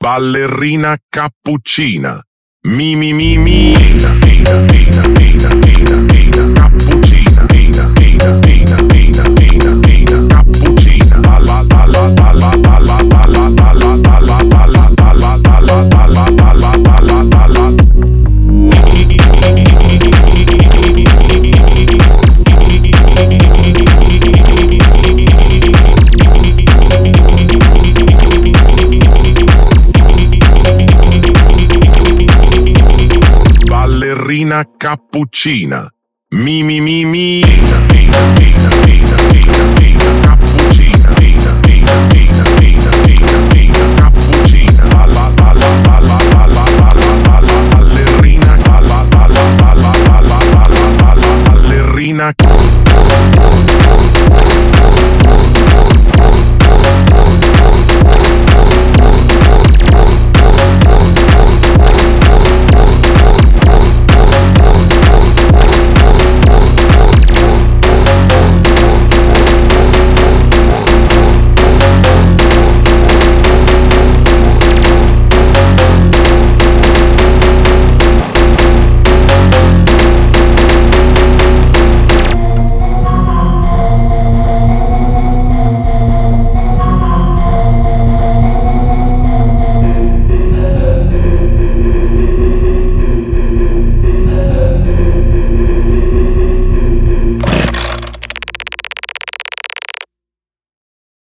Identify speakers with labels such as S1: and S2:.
S1: ballerina cappuccina, mi mi mi mi, cappuccina, cappuccina, balla balla balla balla balla balla balla balla balla balla balla balla balla balla. Ballerina cappuccina, mi mi mi mi.